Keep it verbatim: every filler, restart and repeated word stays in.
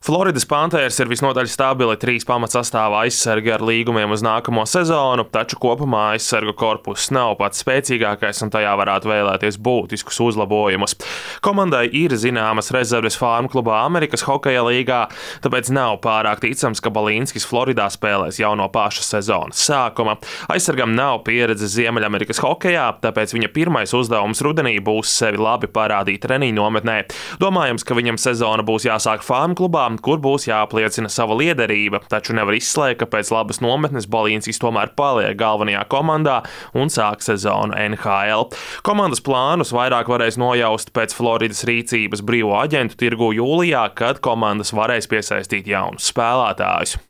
Floridas Panthers ir visnotaļ stabili trīs pamatsastāvā aizsargi ar līgumiem uz nākamo sezonu, taču kopumā aizsargu korpuss nav pats spēcīgākais un tajā varētu vēlēties būtiskus uzlabojumus. Komandai ir zināmas rezerves farmu klubā Amerikas hokeja līgā, tāpēc nav pārāk ticams, ka Balīnskis Floridā spēlēs jau no paša sezonas sākuma. Aizsargam nav pieredzes Ziemeļamerikas hokejā, tāpēc viņa pirmais uzdevums rudenī būs sevi labi parādīt treniņu nometnē. Domājams, ka viņam sezona būs jāsāk farmu klubā, kur būs jāapliecina sava liederība, taču nevar izslēgt, ka pēc labas nometnes Balīnskis tomēr paliek galvenajā komandā un sāk sezonu N H L. Komandas plānus vairāk varēs nojaust pēc Floridas rīcības brīvo aģentu tirgū jūlijā, kad komandas varēs piesaistīt jaunus spēlētājus.